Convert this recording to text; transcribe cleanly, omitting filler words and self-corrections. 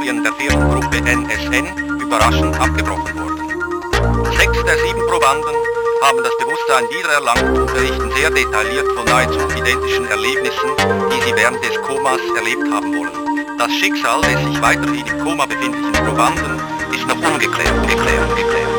Chemikalien der Firmengruppe NSN überraschend abgebrochen worden. 6 der 7 Probanden haben das Bewusstsein wiedererlangt und berichten sehr detailliert von nahezu identischen Erlebnissen, die sie während des Komas erlebt haben wollen. Das Schicksal des sich weiterhin im Koma befindlichen Probanden ist noch ungeklärt.